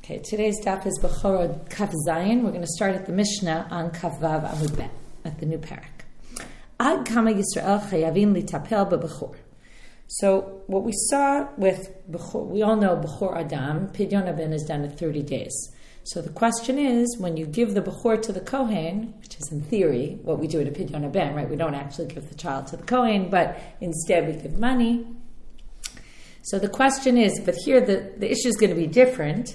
Okay, today's daf is Bechorah Kav Zayin. We're going to start at the Mishnah on Kav Vav Amud Bet, at the new parak. Ad Kama Yisrael Chayavim Litapel BeBechor. So what we saw with Bechor, we all know Bechor Adam, Pidyon Haben is done at 30 days. So the question is, when you give the Bechor to the Kohen, which is in theory what we do at a Pidyon Haben, right? We don't actually give the child to the Kohen, but instead we give money. So the question is, but here the issue is going to be different.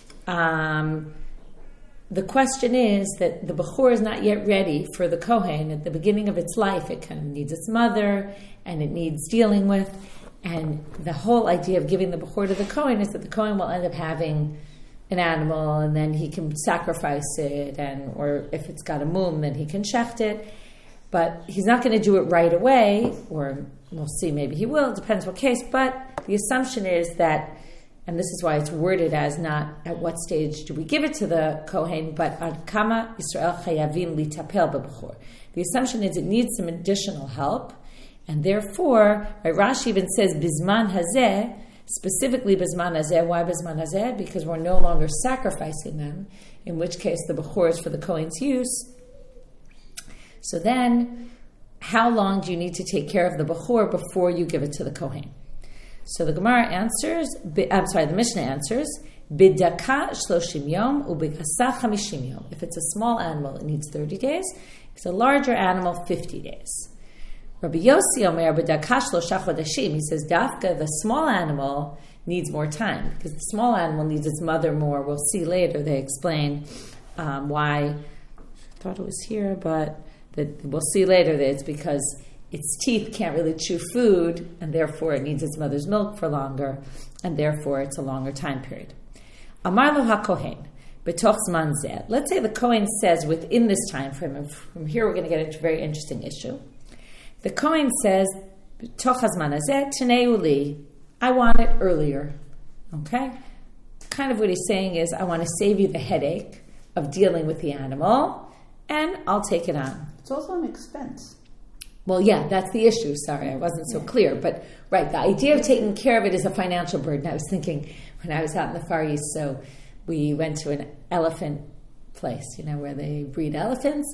The question is that the Bechor is not yet ready for the Kohen. At the beginning of its life, it kind of needs its mother, and it needs dealing with. And the whole idea of giving the Bechor to the Kohen is that the Kohen will end up having an animal, and then he can sacrifice it, or if it's got a mum, then he can shecht it. But he's not going to do it right away, or we'll see, maybe he will, it depends what case. But the assumption is that, and this is why it's worded as not at what stage do we give it to the Kohen, but ad kama Yisrael chayavim litapel b'bechor. The assumption is it needs some additional help, and therefore, right, Rashi even says bizman hazeh, specifically bizman hazeh. Why bizman hazeh? Because we're no longer sacrificing them, in which case the Bechor is for the Kohen's use. So then, how long do you need to take care of the Bechor before you give it to the Kohen? So the Gemara answers, the Mishnah answers, Bidaka shloshim yom ubigasa chamishim yom. If it's a small animal, it needs 30 days. If it's a larger animal, 50 days. Rabbi Yossi Omer Bidaka shlosha chodashim. He says, Dafka, the small animal needs more time, because the small animal needs its mother more. We'll see later. They explain why. I thought it was here, but we'll see later that it's because its teeth can't really chew food, and therefore it needs its mother's milk for longer, and therefore it's a longer time period. Amar lo ha-kohen, betoch zman zeh. Let's say the Kohen says within this time frame, and from here we're going to get into a very interesting issue. The Kohen says, betoch zman hazeh teneu li, I want it earlier. Okay? Kind of what he's saying is, I want to save you the headache of dealing with the animal, and I'll take it on. It's also an expense. Well, yeah, that's the issue. Sorry, I wasn't so clear. But, right, the idea of taking care of it is a financial burden. I was thinking when I was out in the Far East, so we went to an elephant place, where they breed elephants.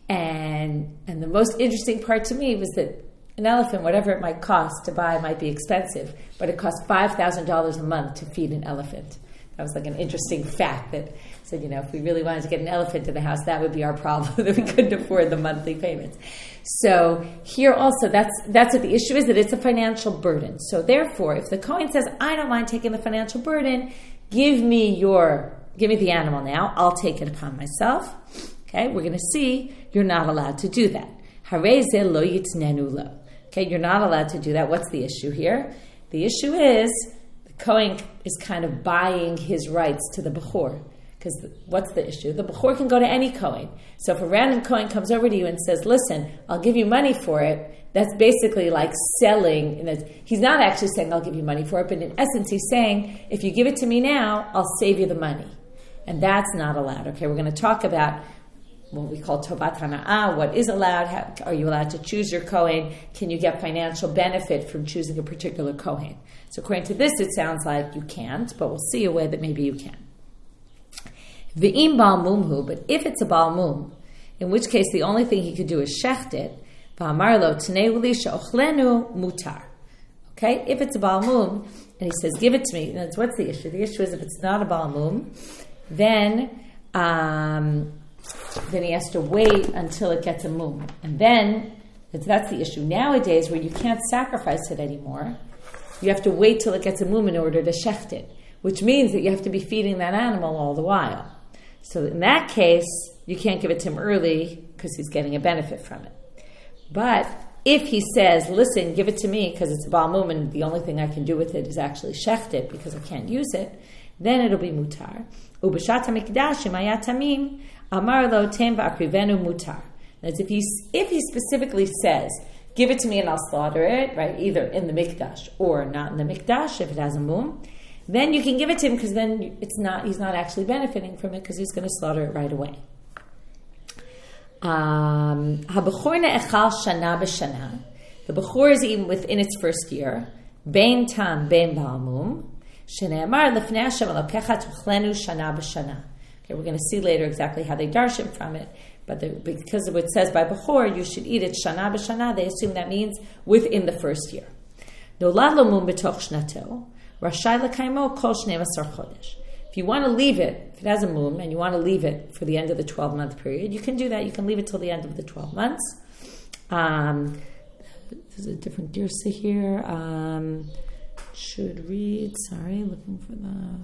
And the most interesting part to me was that an elephant, whatever it might cost to buy, might be expensive, but it costs $5,000 a month to feed an elephant. That was like an interesting fact that said, if we really wanted to get an elephant to the house, that would be our problem, that we couldn't afford the monthly payments. So here also, that's what the issue is, that it's a financial burden. So therefore, if the Kohen says, I don't mind taking the financial burden, give me the animal now, I'll take it upon myself. Okay, we're going to see you're not allowed to do that. Harei zeh lo yitnenu lo. Okay, you're not allowed to do that. What's the issue here? The issue is Kohen is kind of buying his rights to the Bechor. Because what's the issue? The Bechor can go to any Kohen. So if a random Kohen comes over to you and says, listen, I'll give you money for it, that's basically like selling. He's not actually saying, I'll give you money for it, but in essence, he's saying, if you give it to me now, I'll save you the money. And that's not allowed. Okay, we're going to talk about what we call Tovat Hana'ah, what is allowed, how, are you allowed to choose your Kohen, can you get financial benefit from choosing a particular Kohen? So according to this, it sounds like you can't, but we'll see a way that maybe you can. V'im Baal Mumhu, but if it's a Baal Mum, in which case the only thing he could do is shecht it, V'amar lo t'nei li she'ochlenu mutar. Okay, if it's a Baal Mum, and he says, give it to me, that's what's the issue? The issue is if it's not a Baal Mum, then he has to wait until it gets a mum. And then, that's the issue. Nowadays, where you can't sacrifice it anymore, you have to wait till it gets a mum in order to shecht it, which means that you have to be feeding that animal all the while. So in that case, you can't give it to him early because he's getting a benefit from it. But if he says, listen, give it to me because it's a Baal Mum and the only thing I can do with it is actually shecht it because I can't use it, then it'll be mutar. Ubashat HaMikdash hayat tamim amar lo tem va'akrivenu mutar. That's if he specifically says, give it to me and I'll slaughter it, right? Either in the Mikdash or not in the Mikdash if it has a mum, then you can give it to him because then he's not actually benefiting from it because he's going to slaughter it right away. Ha-bechor ne'echal shana b'shana. The bechor is eaten within its first year. Bein tam, bein Baal Mum. Shene'amar lefnei Hashem Elokecha tuchlenu shana b'shana. Okay, we're going to see later exactly how they darshim from it, but because of what it says by Bechor, you should eat it shana b'shana, they assume that means within the first year. Nolad lo mum b'toch shnato, rashai l'kaimo kol 12 chodesh. If you want to leave it, if it has a mum, and you want to leave it for the end of the 12-month period, you can do that. You can leave it till the end of the 12 months. There's a different dirsa here. Should read, looking for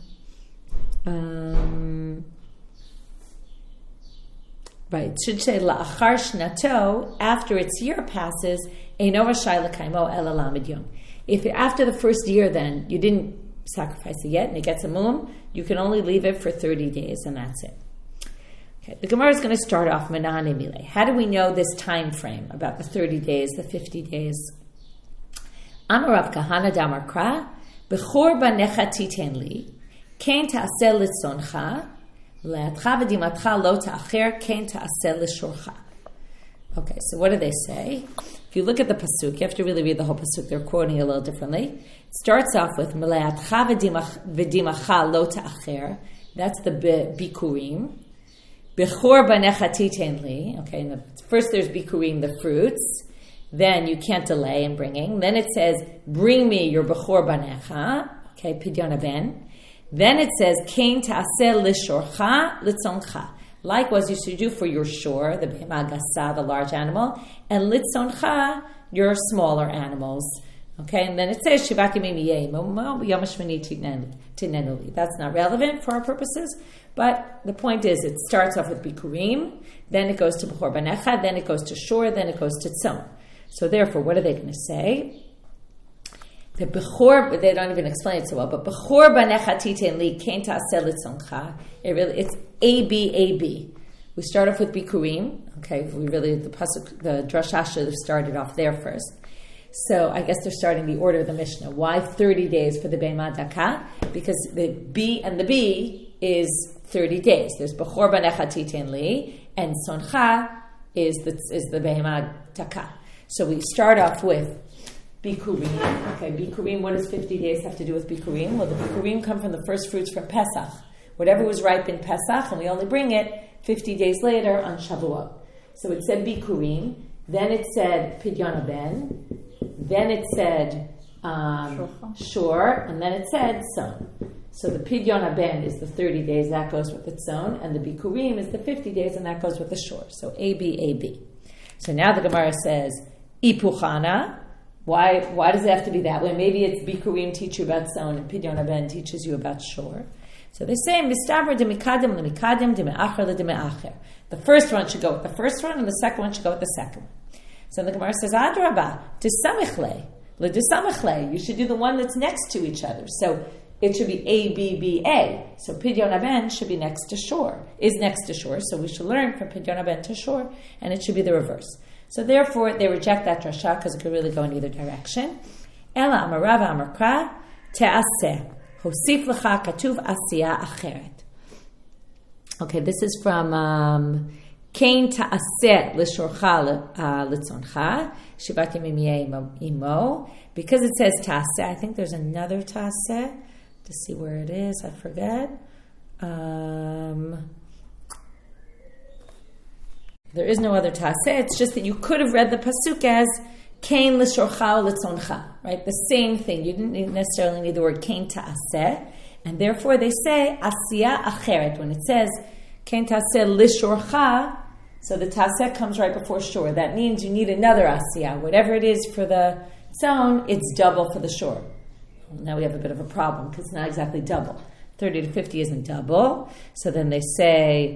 the... Right, it should say la'achar shnato, after its year passes, eino rashai l'kaimo ela lamed yom. If after the first year then, you didn't sacrifice it yet, and it gets a mum, you can only leave it for 30 days, and that's it. Okay, the Gemara is going to start off manane mile. How do we know this time frame about the 30 days, the 50 days? Amar Rav Kahana damar kra, bechor banecha titen li, ken ta'aseh litzoncha, le'atcha v'dimatcha lo ta'acher, ken ta'aseh l'shorcha. Okay, so what do they say? If you look at the pasuk, you have to really read the whole pasuk. They're quoting a little differently. It starts off with le'atcha v'dimatcha lo ta'acher. That's the bikurim. Bechor banecha titen li. Okay, first there's bikurim, the fruits. Then you can't delay in bringing. Then it says, bring me your bechor banecha. Okay, pidyon ben. Then it says, kein ta'aseh l'shorcha litzoncha. Likewise, you should do for your shor, the behema gasa, the large animal, and litzoncha, your smaller animals. Okay, and then it says, shivak yemim yom hashmini tinenuli. That's not relevant for our purposes, but the point is, it starts off with bikurim, then it goes to bechor banecha, then it goes to shor, then it goes to tzon. So therefore, what are they going to say? The bechor, they don't even explain it so well, but bechor banecha titen li kein ta'aseh litzoncha. It's A-B. We start off with bikurim. Okay, the pasuk, the drasha should have started off there first. So I guess they're starting the order of the Mishnah. Why 30 days for the behema daka? Because the B and the B is 30 days. There's bechor banecha titen li, and soncha is the behema daka. So we start off with bikurim. Okay, bikurim, what does 50 days have to do with bikurim? Well, the bikurim come from the first fruits from Pesach. Whatever was ripe in Pesach, and we only bring it 50 days later on Shavuot. So it said bikurim, then it said pidyon ben, then it said shor, and then it said son. So the pidyon ben is the 30 days, that goes with its own, and the bikurim is the 50 days, and that goes with the shor. So A-B. So now the Gemara says, ipuchana. Why does it have to be that way? Maybe it's bikurim teach you about son, and pidyon ben teaches you about shor. So they say, mistaber de mikadim lemikadim de me'acher le de me'acher. The first one should go with the first one, and the second one should go with the second one. So the Gemara says, adrabah, desamichle, le desamichle. You should do the one that's next to each other. So it should be A-B-B-A. So pidyon ben should be next to shor, is next to shor. So we should learn from pidyon ben to shor, and it should be the reverse. So therefore, they reject that drasha because it could really go in either direction. Ela amarava amarkra te'aseh. Hosif lecha katuv asiya acheret. Okay, this is from Kein ta'aseh l'shorcha litzoncha shivat yemim imo. Because it says ta'aseh, I think there's another ta'aseh. To see where it is, I forget. There is no other ta'aseh. It's just that you could have read the pasuk as Kein l'shorcha litzoncha, right? The same thing. You didn't necessarily need the word kein ta'aseh, and therefore they say asiya acheret. When it says kein ta'aseh l'shorcha, so the ta'aseh comes right before shor. That means you need another asiya. Whatever it is for the tzon, it's double for the shor. Now we have a bit of a problem because it's not exactly double. 30 to 50 isn't double. So then they say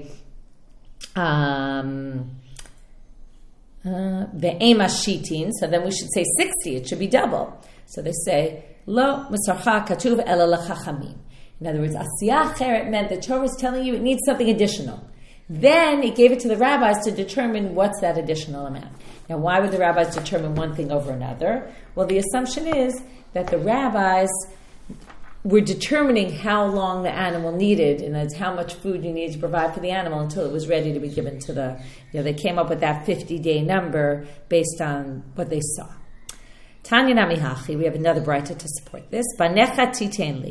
ve'ema shitin, so then we should say 60. It should be double. So they say lo misarcha katuv ela lechachamim. In other words, asiyah acheret meant the Torah is telling you it needs something additional. Then it gave it to the rabbis to determine what's that additional amount. Now, why would the rabbis determine one thing over another? Well, the assumption is that the rabbis were determining how long the animal needed, and that's how much food you needed to provide for the animal until it was ready to be given to the, they came up with that 50-day number based on what they saw. Tanya nami hachi, we have another braita to support this. Banecha titen li,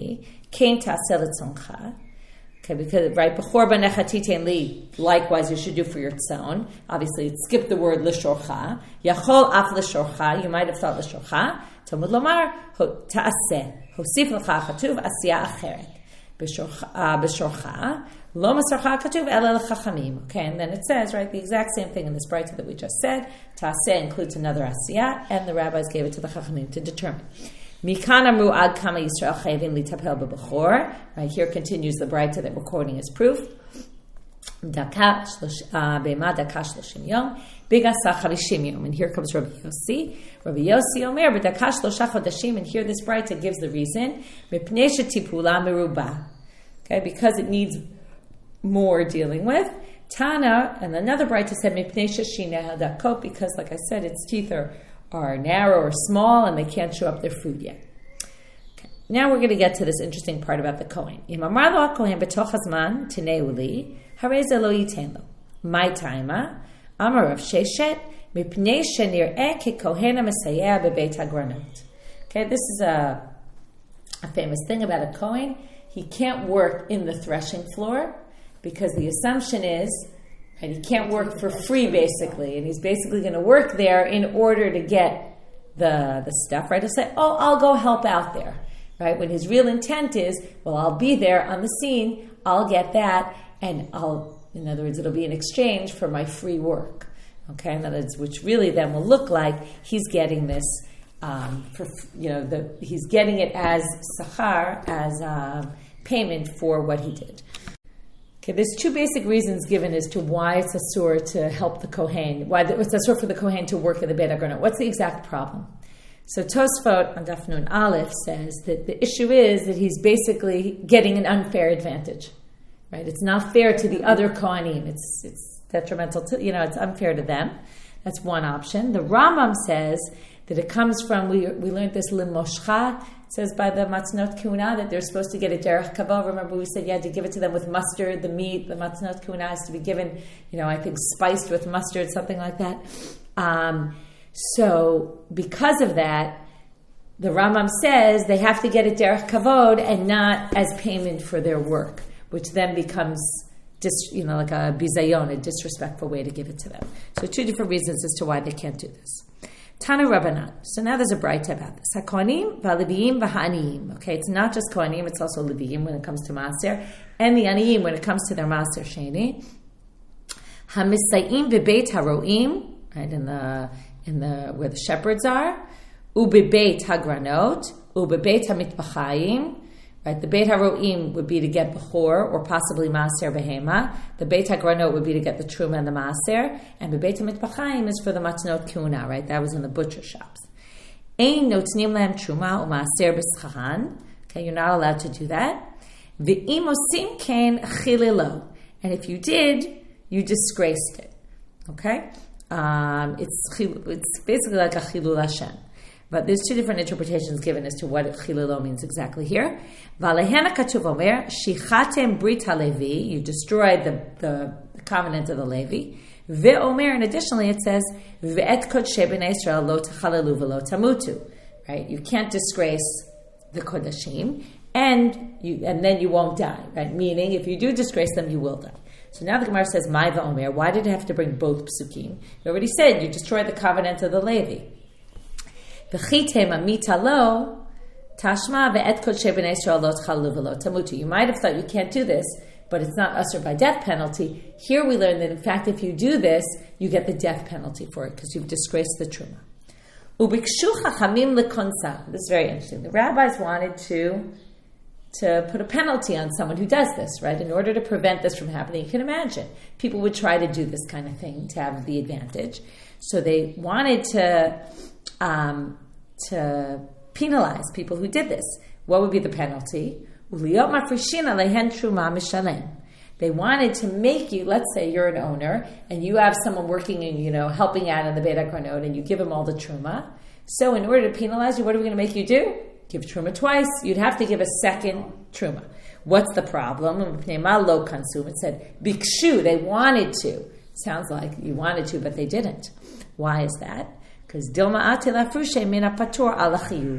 Kain ta'aseh letzoncha. Okay, because right before banecha titein li, likewise you should do for your tzon. Obviously, skip the word l'shorcha. Yachol af l'shorcha. You might have thought l'shorcha. Talmud lomar ta'aseh. Hosif l'cha chatuv asiyah acheret. B'shorcha lo masarcha chatuv ela l'chachamim. Okay, and then it says right the exact same thing in this brayta that we just said. Ta'aseh includes another asiyah, and the rabbis gave it to the chachamim to determine. Mikan amru ad kama Yisrael chayvim litapel b'bechor. Right here continues the brayta that we're quoting as proof. Daka b'ema daka 30 yom, b'gasa 50 yom. And here comes Rabbi Yossi. Rabbi Yossi omer b'daka 3 chodashim. And here this brayta gives the reason. Mipnei shetipula meruba. Okay, because it needs more dealing with. Tana, and another brayta said mipnei sheshina hadakot, because like I said, its teeth are narrow or small and they can't chew up their food yet. Okay. Now we're going to get to this interesting part about the Kohen. Im amar lo ha-Kohen b'toch hazman tineu li, harei ze lo yiten lo. My taima, amar Rav Sheshet, mipnei shenir'eh kekohen ha-mesayeh bebeit hagranot. Okay, this is a famous thing about a Kohen. He can't work in the threshing floor because the assumption is and he can't work for free, basically. And he's basically going to work there in order to get the stuff, right? He'll say, oh, I'll go help out there, right? When his real intent is, well, I'll be there on the scene, I'll get that, and in other words, it'll be in exchange for my free work, okay? In other words, which really then will look like he's getting this, he's getting it as sachar, as payment for what he did. Okay, there's two basic reasons given as to why it's asur to help the Kohen, why it's asur for the Kohen to work in the Beit HaGranot. What's the exact problem? So Tosfot on Daf Nun Aleph says that the issue is that he's basically getting an unfair advantage, right? It's not fair to the other Kohanim. It's detrimental to, it's unfair to them. That's one option. The Rambam says that it comes from, we learned this Limoshcha, it says by the Matznot Kuna that they're supposed to get a derech kavod. Remember we said you had to give it to them with mustard, the meat, the Matznot Kuna has to be given, I think spiced with mustard, something like that. So because of that, the Rambam says they have to get a derech kavod and not as payment for their work, which then becomes like a bizayon, a disrespectful way to give it to them. So two different reasons as to why they can't do this. Tana Rabbanan. So now there's a brayta about this. HaKohanim v'Aleviim v'Ha'aniyim. Okay, it's not just Kohanim, it's also Leviim when it comes to Maaser, and the Aniyim when it comes to their Maaser Sheni. HaMisayim v'Beit HaRo'im, right, in the where the shepherds are. U'Bebeit HaGranot, U'Bebeit HaMitbachayim. Right, the Beit HaRo'im would be to get Bechor or possibly Maaser Behema. The Beit HaGranot would be to get the Truma and the Maaser. And the Beit HaMitbachayim is for the Matznot Kuna, right? That was in the butcher shops. Ein notnim lahem Truma or Maaser B'scharan. Okay, you're not allowed to do that. V'im osim ken chililo. And if you did, you disgraced it. Okay? It's basically like a Chilul Hashem. But there's two different interpretations given as to what chililo means exactly here. V'alehen ha'katuv omer, shichatem brit halevi, you destroyed the covenant of the Levi. Ve'omer, and additionally it says, ve'et kodshei b'nei Yisrael lo techalelu v'lo tamutu. Right? You can't disgrace the kodashim, and then you won't die. Right? Meaning, if you do disgrace them, you will die. So now the Gemara says, Mai v'omer, why did it have to bring both psukim? You already said you destroyed the covenant of the Levi. You might have thought you can't do this, but it's not usher by death penalty. Here we learn that in fact if you do this, you get the death penalty for it because you've disgraced the truma. This is very interesting. The rabbis wanted to put a penalty on someone who does this, right? In order to prevent this from happening, you can imagine people would try to do this kind of thing to have the advantage. So they wanted to penalize people who did this. What would be the penalty? They wanted to make you, let's say you're an owner and you have someone working and helping out in the Beit HaGranot and you give him all the truma. So in order to penalize you, what are we going to make you do? Give truma twice. You'd have to give a second truma. What's the problem? It said bikshu. They wanted to. Sounds like you wanted to, but they didn't. Why is that? Because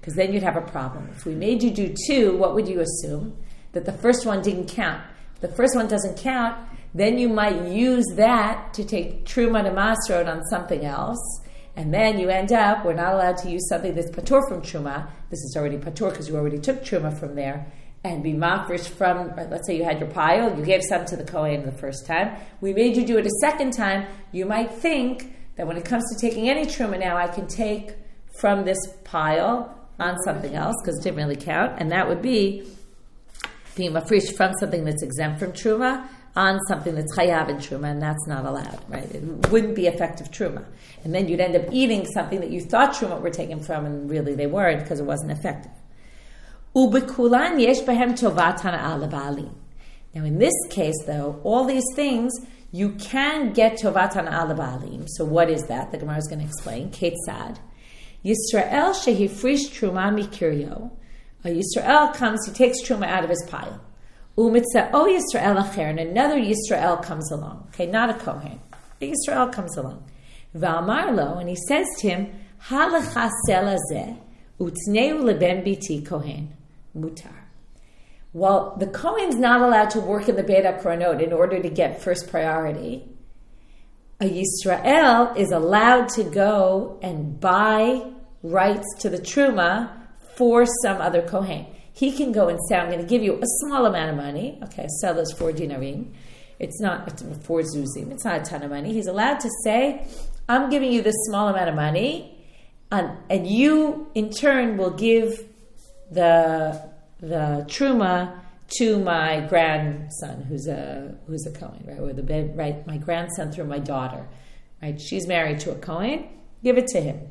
because then you'd have a problem. If we made you do 2, what would you assume? That the first one didn't count. If the first one doesn't count, then you might use that to take Truma to Masrot on something else, and then you end up, we're not allowed to use something that's Patur from Truma. This is already Patur because you already took Truma from there, and be mafresh from, let's say you had your pile, you gave some to the Kohen the first time. We made you do it a second time. You might think that when it comes to taking any Truma now, I can take from this pile on something else, because it didn't really count, and that would be being mafresh from something that's exempt from Truma on something that's chayav in Truma, and that's not allowed, right? It wouldn't be effective Truma. And then you'd end up eating something that you thought Truma were taken from, and really they weren't, because it wasn't effective. Ubekulan yesh behem tovat hana'ah leba'alim. Now in this case, though, all these things, you can get tovat hana'ah leba'alim. So what is that? The Gemara is going to explain. Ketzad. Yisrael shehifrish truma mikiryo. Yisrael comes, he takes truma out of his pile. Umitzah o Yisrael acher, and another Yisrael comes along. Okay, not a Kohen. A Yisrael comes along. V'amarlo, and he says to him, Halecha sel hazeh, utzneu leben biti Kohen. Mutar. Well, the Kohen's not allowed to work in the Beit HaKoranot in order to get first priority. A Yisrael is allowed to go and buy rights to the Truma for some other Kohen. He can go and say, I'm going to give you a small amount of money. Okay, sell those 4 dinarim. It's 4 zuzim. It's not a ton of money. He's allowed to say, I'm giving you this small amount of money, and you, in turn, will give the truma to my grandson, who's a Kohen, right? Or my grandson through my daughter, right? She's married to a Kohen. Give it to him.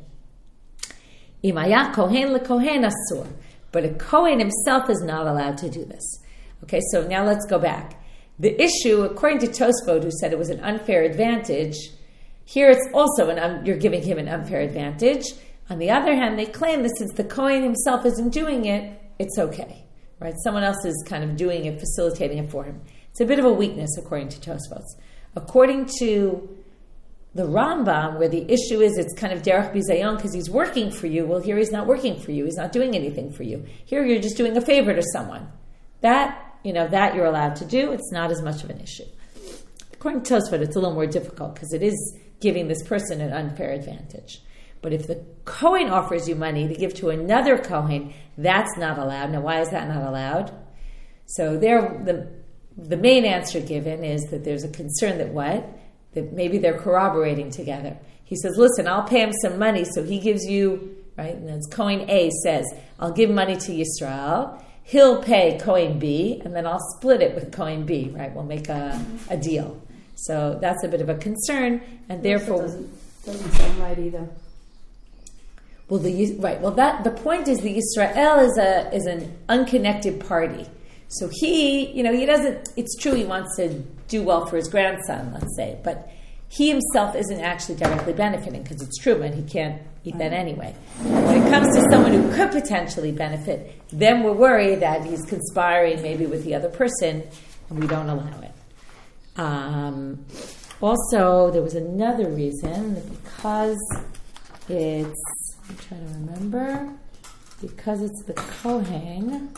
Imaya Kohen leKohen asur, but a Kohen himself is not allowed to do this. Okay, so now let's go back. The issue, according to Tosfot, who said it was an unfair advantage, here it's also you're giving him an unfair advantage. On the other hand, they claim that since the Kohen himself isn't doing it, it's okay, right? Someone else is kind of doing it, facilitating it for him. It's a bit of a weakness, according to Tosfot. According to the Rambam, where the issue is it's kind of derech bizayon because he's working for you. Well, here he's not working for you. He's not doing anything for you. Here you're just doing a favor to someone. That you're allowed to do. It's not as much of an issue. According to Tosfot, it's a little more difficult because it is giving this person an unfair advantage. But if the Kohen offers you money to give to another Kohen, that's not allowed. Now, why is that not allowed? So the main answer given is that there's a concern that maybe they're corroborating together. He says, listen, I'll pay him some money, so he gives you, right? And it's Kohen A says, I'll give money to Yisrael. He'll pay Kohen B, and then I'll split it with Kohen B, right? We'll make a deal. So that's a bit of a concern, and therefore... Doesn't sound right either. Well, the point is the Yisrael is an unconnected party. So he doesn't, it's true he wants to do well for his grandson, let's say, but he himself isn't actually directly benefiting because it's true, and he can't eat that anyway. When it comes to someone who could potentially benefit, then we're worried that he's conspiring maybe with the other person, and we don't allow it. Also, there was another reason, because I'm trying to remember, because it's the Kohen.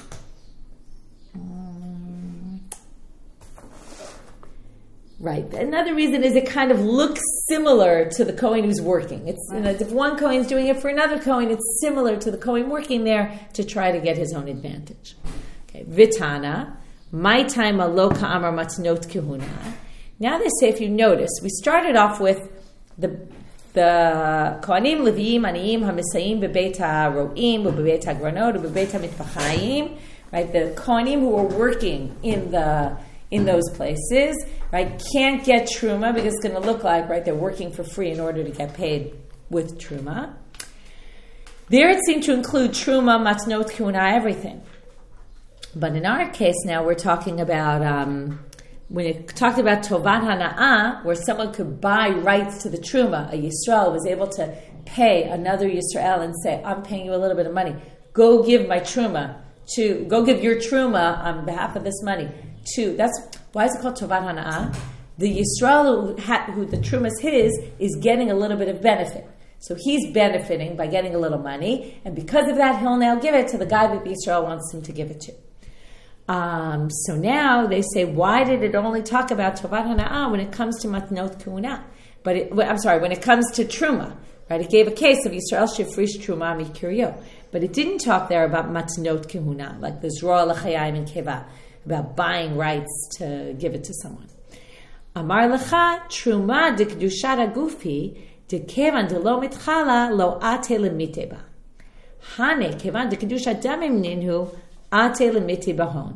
Right. Another reason is it kind of looks similar to the Kohen who's working. It's if one Kohen's doing it for another Kohen, it's similar to the Kohen working there to try to get his own advantage. Okay. Vitana, my time alo ka'amar matnot kehuna. Now they say, if you notice, we started off with the Kohanim, Leviim, Aniyim, Hamisayim, Bebeit HaRo'im, Bebeit HaGranot, Bebeit HaMitpachayim, right? The Kohanim who are working in those places, right, can't get Truma because it's going to look like, right, they're working for free in order to get paid with Truma. There it seemed to include Truma, Matnot, Kehuna, everything. But in our case now, we're talking about... when it talked about Tovat Hana'ah, where someone could buy rights to the Truma, a Yisrael was able to pay another Yisrael and say, I'm paying you a little bit of money. Go give my Truma go give your Truma on behalf of this money to, why is it called Tovat Hana'ah? The Yisrael who the Truma is his is getting a little bit of benefit. So he's benefiting by getting a little money, and because of that, he'll now give it to the guy that the Yisrael wants him to give it to. So now they say, why did it only talk about Tovat Hana'ah when it comes to Matnot Kuhuna? When it comes to Truma, right? It gave a case of Yisrael Shefrish Truma Mikiryo, but it didn't talk there about Matnot Kuhuna, like the Zroa L'Chayim and Keva, about buying rights to give it to someone. Amar Lecha Truma de Kedushat Agufi de Kevan de Lo Mitchala Lo Ate Lemiteba. Hane Kevan de Kedushat Damim Ninhu Ate Lemite Bahon.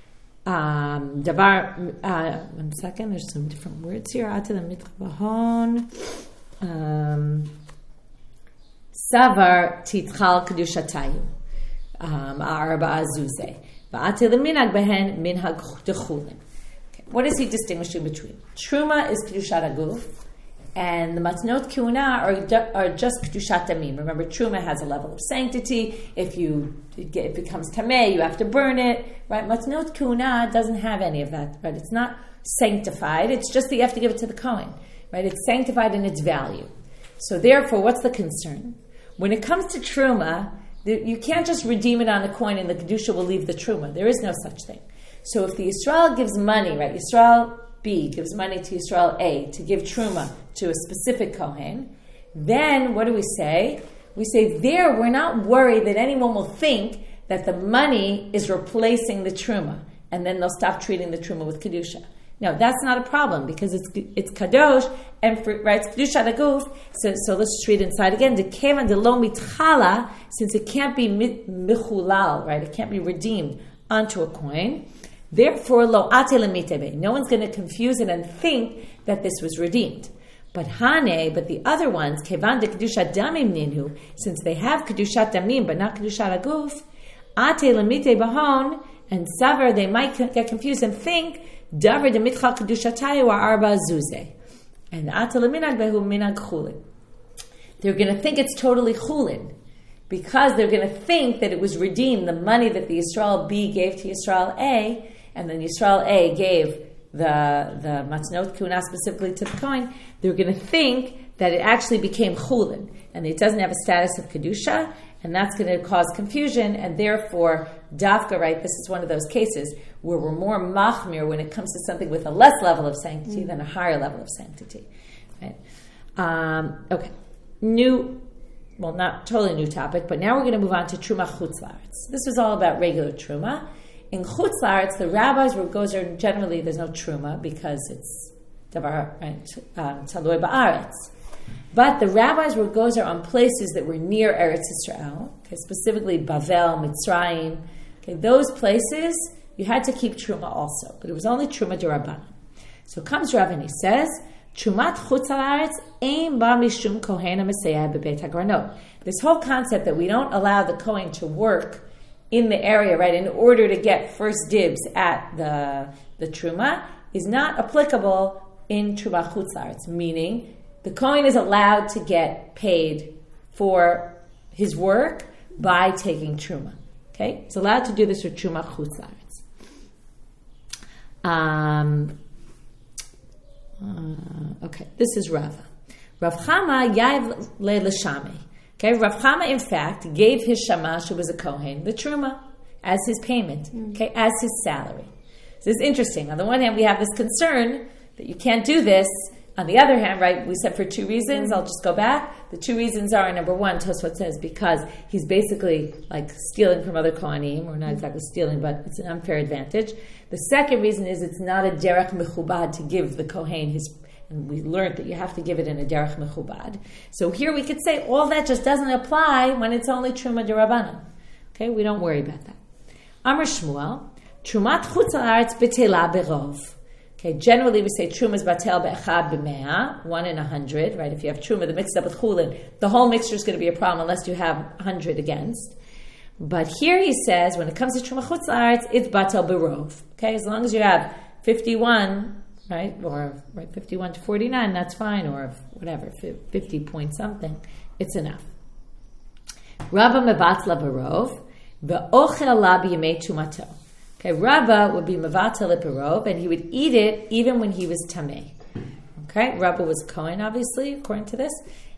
One second, there's some different words here. Ate Lemite Bahon. Savar Titchal Kedushatayu. Arba Azuze. Va'ate Leminag Behen Minhag Dechulin. What is he distinguishing between? Truma is Kedushat Aguf, and the Matnot Kuhuna are just Kedushat Damim. Remember, Truma has a level of sanctity. If it becomes Tameh, you have to burn it. Right? Matnot Kuhuna doesn't have any of that. Right? It's not sanctified. It's just that you have to give it to the Kohen. Right? It's sanctified in its value. So therefore, what's the concern? When it comes to Truma, you can't just redeem it on a coin and the Kedusha will leave the Truma. There is no such thing. So if the Yisrael gives money, right, Yisrael B gives money to Yisrael A to give Truma to a specific Kohen, then what do we say? We say there we're not worried that anyone will think that the money is replacing the Truma, and then they'll stop treating the Truma with Kedusha. No, that's not a problem because it's Kadosh, and it's Kedusha Aguf, so let's read inside again. The Kevan de Lo Mitchala, since it can't be Michulal, right, it can't be redeemed onto a coin. Therefore, lo ate lemitebe. No one's going to confuse it and think that this was redeemed. But the other ones, kevan de kedushat damim ninhu, since they have kedushat damim but not kedushat aguf, ate lemite bahon, and savar, they might get confused and think davar de mitchal kedushatayu arba zuze, and ate leminag behu minag chulin. They're going to think it's totally chulin, because they're going to think that it was redeemed, the money that the Yisrael B gave to Yisrael A, and then Yisrael A gave the Matnot Kuhuna specifically to the Kohen. They're going to think that it actually became chulin, and it doesn't have a status of Kedusha, and that's going to cause confusion, and therefore, Dafka, right, this is one of those cases where we're more machmir when it comes to something with a less level of sanctity than a higher level of sanctity. Right? Okay. Not totally new topic, but now we're going to move on to Truma Chutz La'aretz. This was all about regular Truma. In Chutz La'aretz, the rabbis where it goes there, generally there's no Truma because it's Davar, right, Taloi Ba'aretz. But the rabbis where it goes are on places that were near Eretz Yisrael, okay, specifically Bavel, Mitzrayim. Okay, those places, you had to keep Truma also, but it was only Truma D'Rabbanan. So comes Rav and he says, Trumat Chutz La'aretz ein ba mishum kohen ha'mesayah bebeit hagranot. This whole concept that we don't allow the kohen to work in the area, right, in order to get first dibs at the truma, is not applicable in Trumat Chutz La'aretz. Meaning, the kohen is allowed to get paid for his work by taking truma. Okay, it's allowed to do this with Trumat Chutz La'aretz. Okay, this is Rava. Rav Chama yav le'leshame. Okay, Rav Chama in fact gave his shamash, who was a kohen, the truma as his payment, okay, as his salary. So this is interesting. On the one hand, we have this concern that you can't do this. On the other hand, right, we said for two reasons. I'll just go back. The two reasons are, number one, Tosfot says, because he's basically like stealing from other Kohanim, or not exactly stealing, but it's an unfair advantage. The second reason is it's not a derech mechubad to give the Kohen his, and we learned that you have to give it in a derech mechubad. So here we could say all that just doesn't apply when it's only Truma D'Rabbanan. Okay, we don't worry about that. Amar Shmuel, Trumat Chutz La'aretz b'tela berov. Okay, generally we say Truma is batel be'echad b'mea, 1 in 100, right? If you have Truma that mixed up with Chulin, the whole mixture is going to be a problem unless you have 100 against. But here he says, when it comes to Truma Chutz La'aretz, it's batel berov. Okay, as long as you have 51, right, or right, 51 to 49, that's fine, or whatever, 50 point something, it's enough. Rabba mevatzla berov, ve'ochel la b'yemei tumato. Okay, Rabba would be mevatel berov, and he would eat it even when he was tamei. Okay, Rabba was Kohen, obviously, according to this,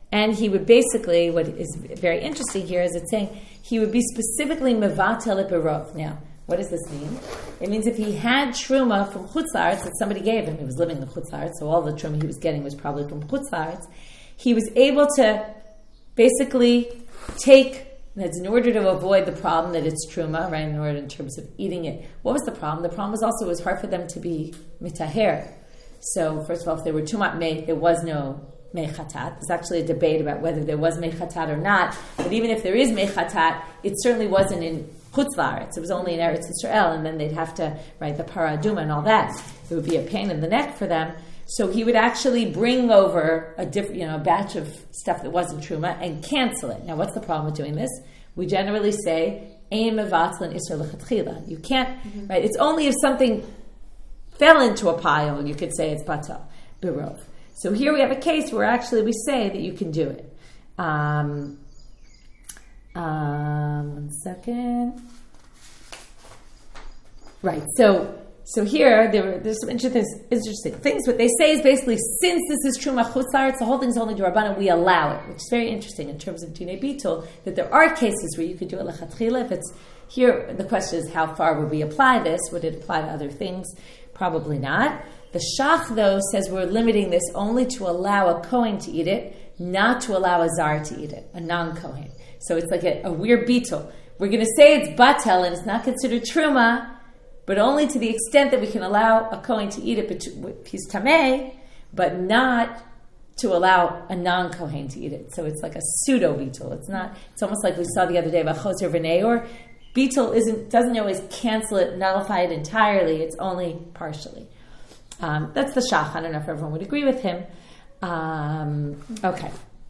And he would basically, what is very interesting here is it's saying he would be specifically mevatel berov. Now, what does this mean? It means if he had truma from Chutz La'aretz that somebody gave him, he was living in Chutz La'aretz, so all the truma he was getting was probably from Chutz La'aretz, he was able to basically take, that's in order to avoid the problem that it's truma, right, in terms of eating it. What was the problem? The problem was also it was hard for them to be mitaher. So, first of all, if they were tumat mei, there was no mei chatat. There's actually a debate about whether there was mei chatat or not. But even if there is mei chatat, it certainly wasn't in Chutz La'aretz. It was only in Eretz Yisrael, and then they'd have to write the para aduma and all that. It would be a pain in the neck for them. So he would actually bring over a batch of stuff that wasn't truma and cancel it. Now, what's the problem with doing this? We generally say ein mevatzlin isur lechatchila. You can't, right? It's only if something fell into a pile, you could say it's batal berov. So here we have a case where actually we say that you can do it. One second. Right. So here there's some interesting things. What they say is basically since this is truma chutz la'aretz, the whole thing's only d'Rabbanan, we allow it, which is very interesting in terms of dinei bitul. That there are cases where you could do it lechatchila. If it's here, the question is how far would we apply this? Would it apply to other things? Probably not. The Shach, though, says we're limiting this only to allow a Kohen to eat it, not to allow a Zar to eat it, a non-Kohen. So it's like a weird beetle. We're going to say it's batel and it's not considered truma, but only to the extent that we can allow a Kohen to eat it if he's tameh, but not to allow a non-Kohen to eat it. So it's like a pseudo beetle. It's not. It's almost like we saw the other day about choser v'neor. Beetle doesn't always cancel it, nullify it entirely. It's only partially. That's the Shach. I don't know if everyone would agree with him. Okay.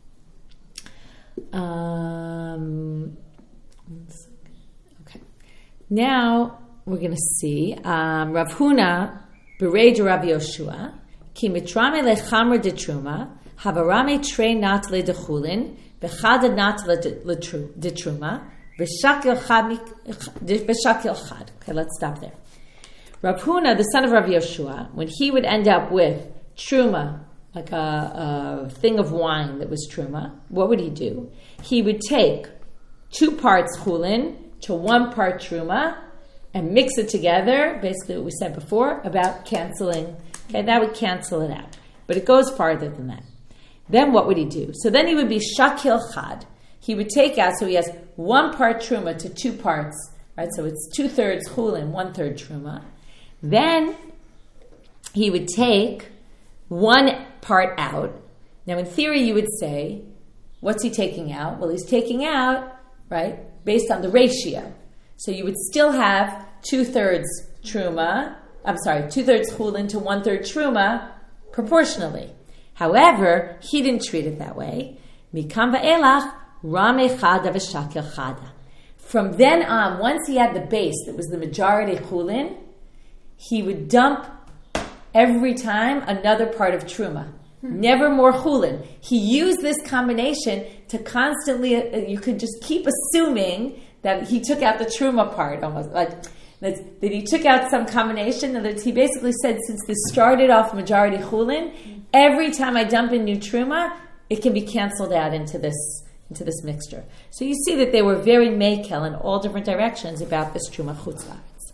Okay. Now we're going to see Rav Huna Berei Rav Yoshua Ki mitrame lechamra de truma havarame trei nat le dechulin bechad nat le de truma v'shakil chad. Okay, let's stop there. Rav Huna, the son of Rav Yoshua, when he would end up with truma, like a thing of wine that was truma, what would he do? He would take 2 parts chulin to 1 part truma and mix it together, basically what we said before, about canceling. Okay, that would cancel it out. But it goes farther than that. Then what would he do? So then he would be shakil chad. He would take out, so he has 1 part truma to 2 parts, right? So it's 2/3 chulin, 1/3 truma. Then he would take 1 part out. Now, in theory, you would say, what's he taking out? Well, he's taking out, right, based on the ratio. So you would still have 2/3 truma, 2/3 chulin to 1/3 truma proportionally. However, he didn't treat it that way. Mikam va'elach rame chada v'shakil chada. From then on, once he had the base that was the majority chulin, he would dump every time another part of truma. Never more chulin. He used this combination to constantly, you could just keep assuming that he took out the truma part, almost like that he took out some combination, and that he basically said, since this started off majority chulin, every time I dump in new truma, it can be canceled out into this mixture. So you see that they were very mekel in all different directions about this truma chutz la'aretz.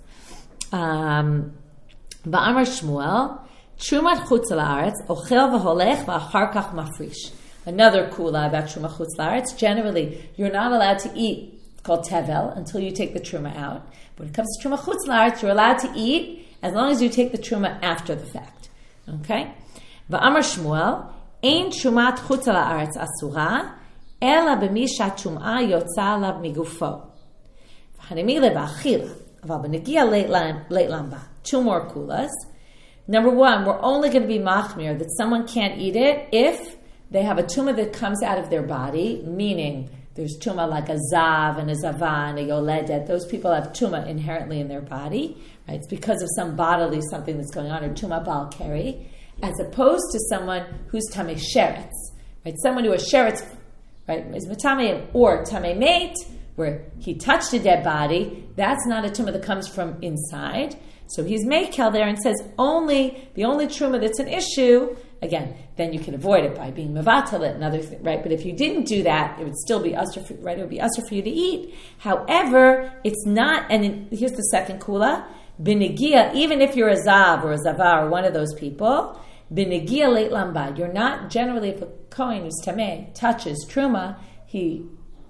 Ba'amar Shmuel, Trumat chutz la'aretz, ochel v'holech v'achar kach mafrish. Another kula about truma chutz la'aretz. Generally, you're not allowed to eat, it's called tevel, until you take the truma out. But when it comes to truma chutz la'aretz, you're allowed to eat as long as you take the truma after the fact. Okay? Ba'amar Shmuel, ein trumat chutz la'aretz asura, ela b'mi sha'tum'a yotza alav migufo. V'hanimile ba'achila, aval b'negia leit lamba. 2 more kulas. Number 1, we're only going to be machmir that someone can't eat it if they have a tumah that comes out of their body, meaning there's tumah like a zav and a zava and a yoledet. Those people have tumah inherently in their body, right? It's because of some bodily something that's going on, or tumah bal keri, as opposed to someone who's tamei sheretz, right? Someone who has sheretz, right, is matamei or tamei meit, where he touched a dead body. That's not a tumah that comes from inside. So he's mekel there and says the only truma that's an issue again, then you can avoid it by being mevatel and other things, right? But if you didn't do that, it would still be usher, right? It would be usher for you to eat. However, it's not, and here's the second kula, b'negia, even if you're a zav or a zava or one of those people, b'negia leit lambad, you're not generally, if a kohen who's tameh touches truma, he's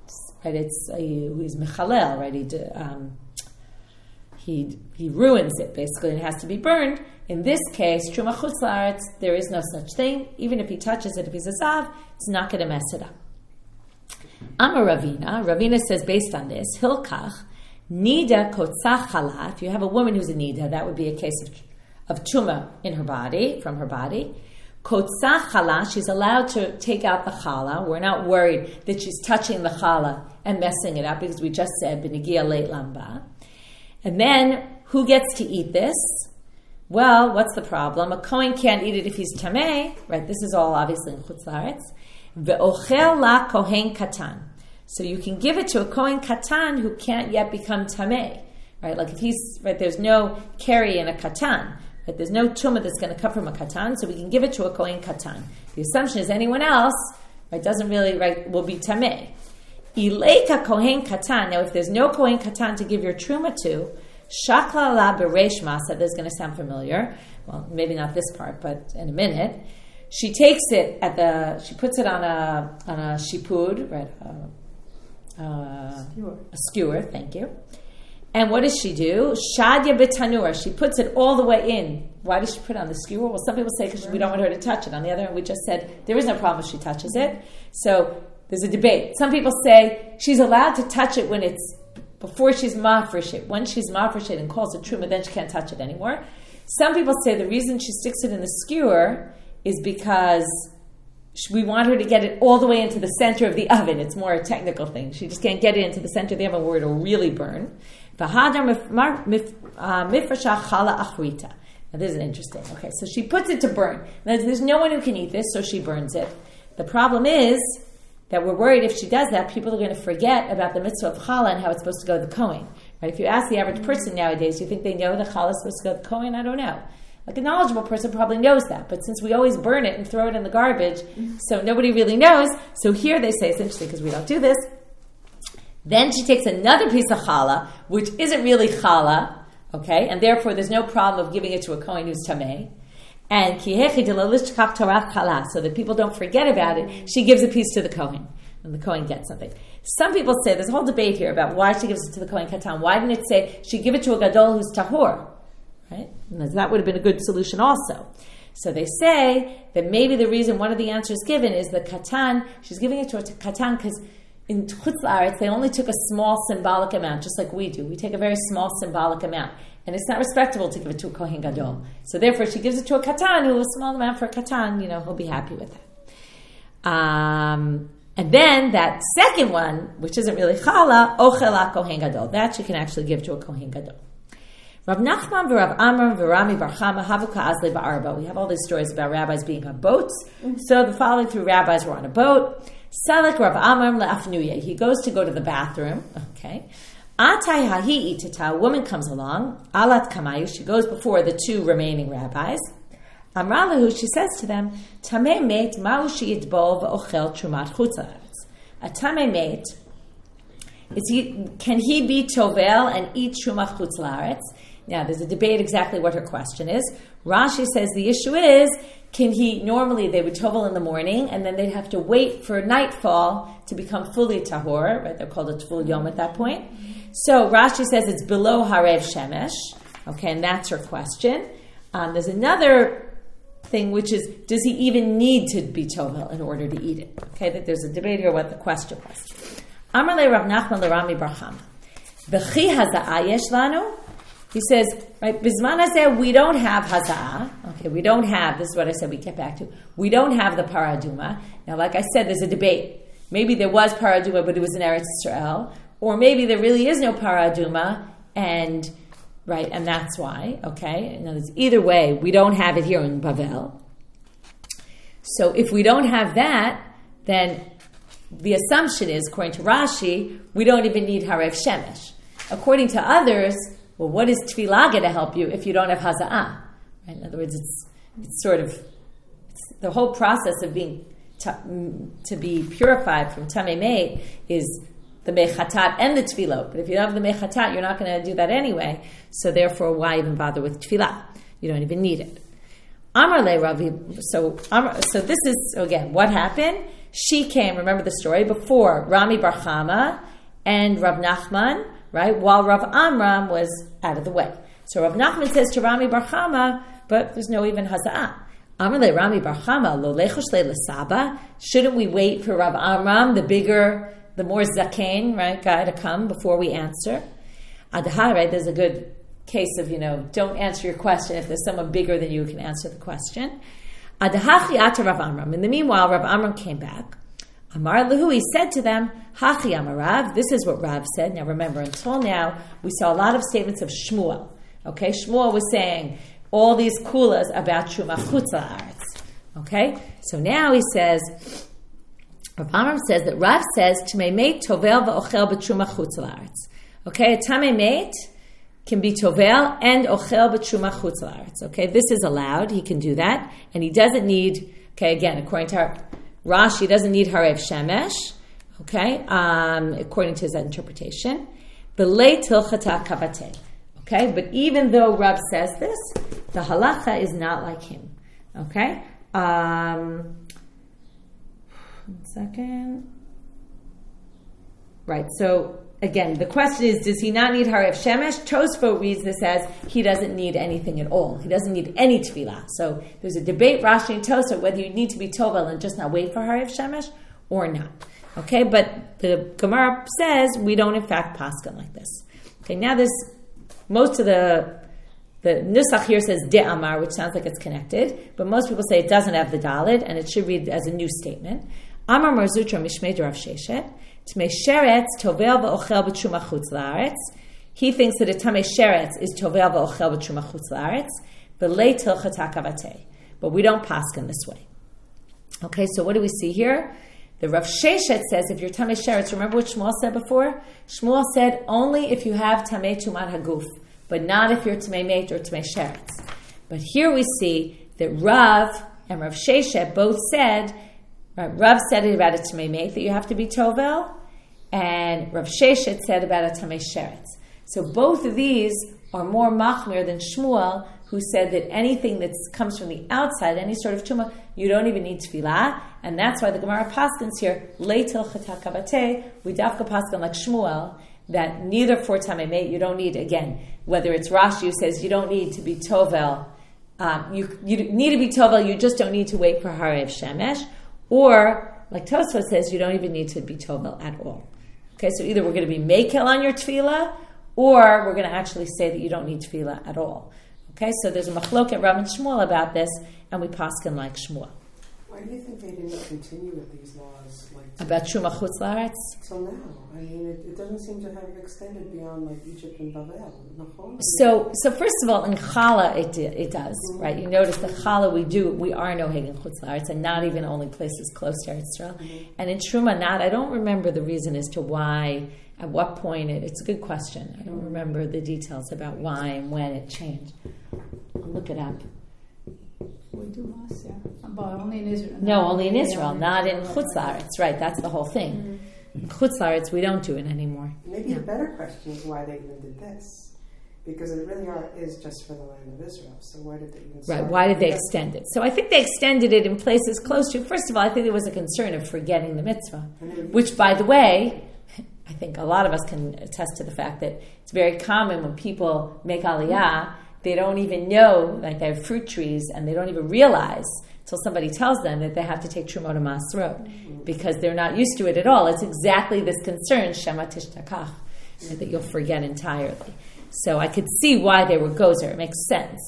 mechalel, right? He ruins it, basically, and it has to be burned. In this case, truma chutz la'aretz, there is no such thing. Even if he touches it, if he's a zav, it's not going to mess it up. Amar Ravina says, based on this, hilkach, nida kotzach chala, if you have a woman who's a nida, that would be a case of truma in her body, from her body. Kotzach chala, she's allowed to take out the chala. We're not worried that she's touching the chala and messing it up, because we just said, b'negia leit lamba. And then, who gets to eat this? Well, what's the problem? A kohen can't eat it if he's tameh, right? This is all obviously in chutz la'aretz. Ve'ochel la kohen katan. So you can give it to a kohen katan who can't yet become tameh, right? Like if he's, right, there's no keri in a katan, right? There's no tumah that's going to come from a katan, so we can give it to a kohen katan. The assumption is anyone else, right, doesn't really, right, will be tameh. Ileika kohen katan. Now, if there's no kohen katan to give your truma to, shakla la bereish masa. This is going to sound familiar. Well, maybe not this part, but in a minute, she takes it she puts it on a shipud, right? A skewer. Thank you. And what does she do? Shadya betanura. She puts it all the way in. Why does she put it on the skewer? Well, some people say because we don't want her to touch it. On the other hand, we just said there is no problem if she touches it. So there's a debate. Some people say she's allowed to touch it when it's before she's mafresh it. When she's mafresh it and calls it truma, then she can't touch it anymore. Some people say the reason she sticks it in the skewer is because we want her to get it all the way into the center of the oven. It's more a technical thing. She just can't get it into the center of the oven where it'll really burn. Now this is interesting. Okay, so she puts it to burn. Now, there's no one who can eat this, so she burns it. The problem is that we're worried if she does that, people are going to forget about the mitzvah of challah and how it's supposed to go to the kohen. Right? If you ask the average person nowadays, do you think they know that challah is supposed to go to the kohen? I don't know. Like a knowledgeable person probably knows that, but since we always burn it and throw it in the garbage, so nobody really knows. So here they say, it's interesting because we don't do this. Then she takes another piece of challah, which isn't really challah, okay, and therefore there's no problem of giving it to a kohen who's tameh. And so that people don't forget about it, she gives a piece to the kohen, and the kohen gets something. Some people say, there's a whole debate here about why she gives it to the kohen katan. Why didn't it say she give it to a gadol who's tahor? Right? And that would have been a good solution also. So they say that maybe the reason, one of the answers given is the katan, she's giving it to a katan because in chutz la'aretz they only took a small symbolic amount, just like we do. We take a very small symbolic amount. And it's not respectable to give it to a kohen gadol. So therefore she gives it to a katan, who a small amount for a katan, he'll be happy with it. And then that second one, which isn't really challah, ochela kohen gadol. That you can actually give to a kohen gadol. Rav Nachman v'Rav Amram v'Rami bar Chama havu ka'azle ba'arba. We have all these stories about rabbis being on boats. So the following three rabbis were on a boat. Salek Rav Amram le'afnuya. He goes to go to the bathroom. Okay. Atai hahi itata. A woman comes along. Alat kamayu. She goes before the two remaining rabbis. Amralahu. She says to them, Tameh meit ma'u she'yitbo v'ochel trumat chutz la'aretz. A tameh meit. Can he be tovel and eat truma chutz la'aretz? Now, there's a debate exactly what her question is. Rashi says the issue is, normally they would tovel in the morning, and then they'd have to wait for nightfall to become fully tahor, right? They're called a tvul yom at that point. So Rashi says it's below harev shemesh, okay, and that's her question. There's another thing, which is, does he even need to be tovel in order to eat it? Okay, that there's a debate here what the question was. Amar le Rav Nachman le Rami bar Chama. B'chi haza'ah yesh lanu. He says, right, Bizman hazeh, we don't have haza'ah. Okay, we don't have, this is what I said we get back to. We don't have the paraduma. Now, like I said, there's a debate. Maybe there was paraduma, but it was in Eretz Yisrael. Or maybe there really is no paraduma, and that's why, okay? In other words, either way, we don't have it here in Bavel. So if we don't have that, then the assumption is, according to Rashi, we don't even need Harev Shemesh. According to others, well, what is Tfilah going to help you if you don't have Haza'ah? Right? In other words, it's the whole process of being to be purified from tamei meit is the mechatat and the tefillot. But if you don't have the mechatat, you're not going to do that anyway. So therefore, why even bother with tefillah? You don't even need it. Amar le Ravi. So this is again what happened. She came. Remember the story before Rami Bar Chama and Rav Nachman, right? While Rav Amram was out of the way. So Rav Nachman says to Rami Bar Chama, but there's no even haza'ah. Amar le Rami Bar Chama lo lechush le l'saba. Shouldn't we wait for Rav Amram, the bigger, the more zaken, right, guy to come before we answer? Adha, right? There's a good case of, don't answer your question if there's someone bigger than you who can answer the question. Adahachi ata Rav Amram. In the meanwhile, Rav Amram came back. Amar lahu, he said to them, Hachi Amarav. This is what Rav said. Now remember, until now, we saw a lot of statements of Shmuel. Okay, Shmuel was saying all these kulas about Truma Chutz La'aretz. Okay, so now he says, Rav Amram says that Rav says, Tamei meit tovel va'ochel b'truma chutz la'aretz. Okay, tamei meit can be tovel and ochel b'truma chutz la'aretz. Okay, this is allowed. He can do that, and he doesn't need. Okay, again, according to Rashi, he doesn't need harev shemesh. Okay, according to his interpretation, b'lei tilchata kavatei. Okay, but even though Rav says this, the halacha is not like him. Okay. One second. Right, so again, the question is, does he not need Harev Shemesh? Tosfot reads this as he doesn't need anything at all. He doesn't need any tefillah. So there's a debate, Rashi and Tosfot, whether you need to be tovel and just not wait for Harev Shemesh or not. Okay, but the Gemara says we don't in fact paskin like this. Okay, now most of the nusach here says de'amar, which sounds like it's connected, but most people say it doesn't have the dalid, and it should read as a new statement. Amar Marzutra Mishmei Rav Sheshet, Tmei Sheretz Tovel v'ochel b'truma chutz la'aretz. He thinks that a Tamei Sheretz is Tovel v'ochel b'truma chutz la'aretz, v'lei tilchata kavatei. But we don't paskin this way. Okay, so what do we see here? The Rav Sheshet says if you're Tamei Sheretz, remember what Shmuel said before? Shmuel said only if you have Tamei Tumat Haguf, but not if you're Tamei Meit or Tamei Sheretz. But here we see that Rav and Rav Sheshet both said, Rav said it about a Tamei Meit, that you have to be Tovel, and Rav Sheshet said about a Tamei Sheretz. So both of these are more machmir than Shmuel, who said that anything that comes from the outside, any sort of tumah, you don't even need tefillah, and that's why the Gemara paskins here, leitil chata kavatei, we dafka paskin like Shmuel, that neither for Tamei Meit, you don't need, again, whether it's Rashi who says you don't need to be Tovel, you need to be Tovel, you just don't need to wait for Harev Shemesh, or, like Tosfot says, you don't even need to be Tovel at all. Okay, so either we're going to be Mekel on your tefillah, or we're going to actually say that you don't need tefillah at all. Okay, so there's a machlok at Rav and Shmuel about this, and we paskin like Shmuel. Why do you think they didn't continue with these laws? About Truma Chutz La'aretz? Till now. I mean, it doesn't seem to have extended beyond Egypt and Babel. So first of all, in Chala it does, right? You notice the Chala we are no Hagen Chutz La'aretz, and not even only places close to Eretz Yisrael. Mm-hmm. And in Truma not, I don't remember the reason as to why, at what point it's a good question. I don't remember the details about why and when it changed. I'll look it up. We do last year. But only in Israel. No, only in Israel, not in Chutz La'aretz. Right, that's the whole thing. Mm-hmm. In Chutz La'aretz, we don't do it anymore. Maybe the better question is why they even did this. Because it really is just for the land of Israel. So why did they even start? Right, why did they extend it? So I think they extended it in places close to, first of all, I think there was a concern of forgetting the mitzvah. Which, by the way, I think a lot of us can attest to the fact that it's very common when people make aliyah, they don't even know, like they have fruit trees, and they don't even realize until somebody tells them that they have to take Trumot Masrot, because they're not used to it at all. It's exactly this concern, Shema Tishtakach, that you'll forget entirely. So I could see why they were gozer. It makes sense.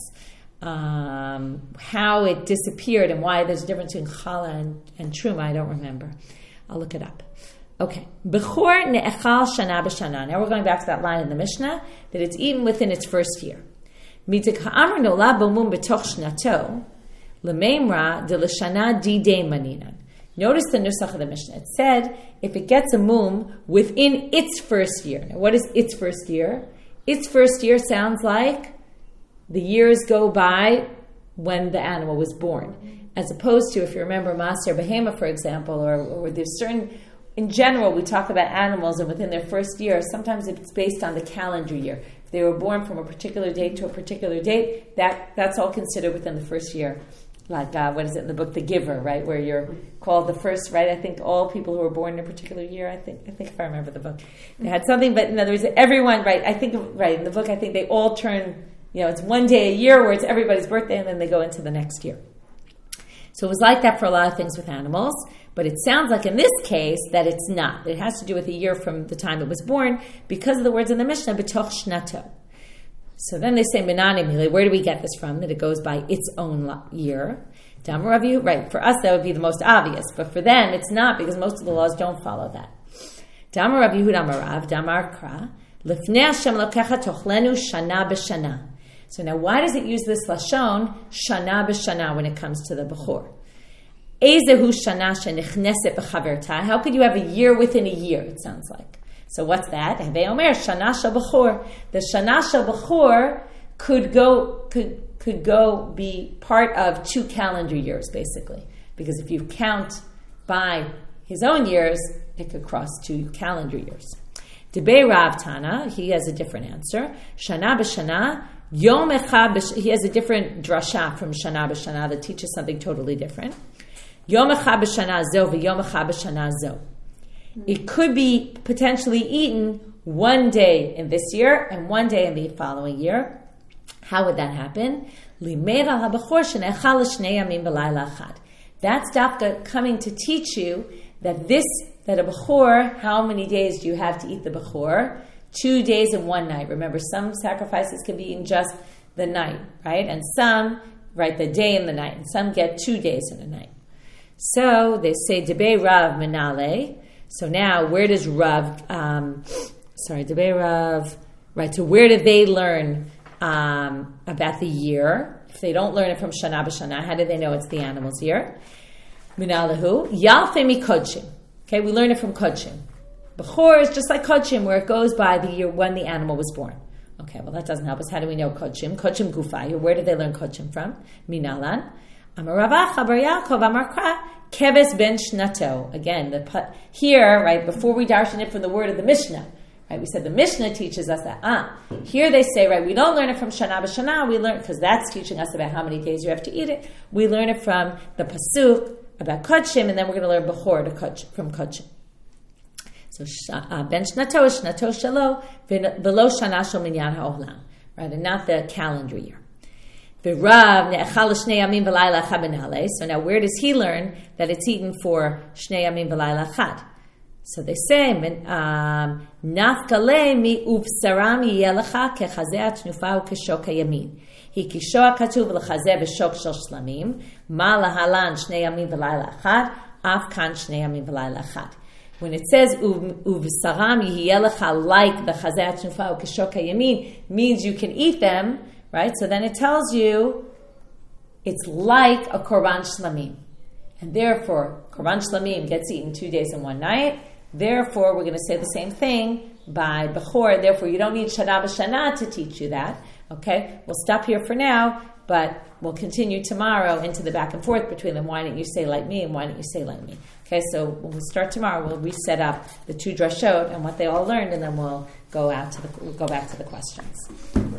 How it disappeared and why there's a difference between Chala and Truma, I don't remember. I'll look it up. Okay. Bechor ne'echal shana b'shana. Now we're going back to that line in the Mishnah, that it's eaten within its first year. Mitik ha'amr nola bomum b'toch shnato, l'meimra de l'shana didei maninan. Notice the nusach of the Mishnah. It said, if it gets a mum within its first year. Now what is its first year? Its first year sounds like the years go by when the animal was born. As opposed to, if you remember Maser Behema, for example, or there's certain, in general, we talk about animals and within their first year, sometimes it's based on the calendar year. If they were born from a particular date to a particular date, that's all considered within the first year. Like, what is it in the book, The Giver, right? Where you're called the first, right? I think all people who were born in a particular year, I think if I remember the book, they had something, but in other words, everyone, right? I think, right, in the book, I think they all turn, it's one day a year where it's everybody's birthday and then they go into the next year. So it was like that for a lot of things with animals, but it sounds like in this case that it's not. It has to do with a year from the time it was born because of the words in the Mishnah, b'toch shnato. So then they say, Menani, where do we get this from? That it goes by its own year. Damar Rav Yehuda, right, for us that would be the most obvious, but for them it's not because most of the laws don't follow that. Damar Rav Yehuda Amarav, Damar Kra, Lifnei Hashem Elokecha tochlenu shana b'shana. So now why does it use this lashon, shana b'shana, when it comes to the Bechor? Ezehu shana shenichneset b'chaverta. How could you have a year within a year, it sounds like. So what's that? Hevei Omer, shana shebechor. The shana shebechor could go be part of 2 calendar years, basically. Because if you count by his own years, it could cross 2 calendar years. Debei Rav Tana, he has a different answer. Shana b'shana, Yom Echad, he has a different drasha from Shana b'Shana that teaches something totally different. Yom Echad b'Shana zo v'Yom Echad b'Shana zo. It could be potentially eaten one day in this year and one day in the following year. How would that happen? That's Dafka coming to teach you that a Bechor, how many days do you have to eat the Bechor? 2 days and 1 night. Remember, some sacrifices can be eaten just the night, right? And some, right, the day and the night. And some get 2 days and a night. So they say, Debei Rav Menale. So now, where does Rav, Debei Rav, right, so where did they learn about the year? If they don't learn it from Shana b'Shana, how do they know it's the animal's year? Minalahu, Yalfe mi Kodshim. Okay, we learn it from Kodshim. Bechor is just like Kodshim, where it goes by the year when the animal was born. Okay, well that doesn't help us. How do we know Kodshim? Kodshim Gufay. Where did they learn Kodshim from? Minalan. Amar Ravacha bar Yaakov Amar Kra Keves ben Shnato. Again, here, right, before we darshan it from the word of the Mishnah, right, we said the Mishnah teaches us that. Here they say, right, we don't learn it from Shana b'Shana, we learn, because that's teaching us about how many days you have to eat it. We learn it from the Pasuk about Kodshim, and then we're going to learn Bechor from Kodshim. So ben Shnato is Shnato Shalo, v'lo Shana shel minyan ha'olam, right, and not the calendar year. So now where does he learn that it's eaten for Shnei Yamim V'Layla Chad? So they say, Nafkale mi uvsaram yelecha kechazeh atnufa ukeshok hayamin. Hi kishoa katuv lechazeh v'shok shel shlamim. Ma lahalan Shnei Yamim V'Layla Chad. Af kan Shnei Yamim V'Layla Chad. When it says uvsaram yelecha like the chazeh atnufa ukeshok hayamin, means you can eat them. Right? So then it tells you it's like a Korban Shlamim. And therefore, Korban Shlamim gets eaten 2 days and 1 night. Therefore, we're going to say the same thing by Bechor. Therefore, you don't need Shana b'Shana to teach you that. Okay? We'll stop here for now, but we'll continue tomorrow into the back and forth between them. Why don't you say like me and why don't you say like me? Okay, so when we start tomorrow, we'll reset up the 2 drashot and what they all learned, and then we'll go back to the questions.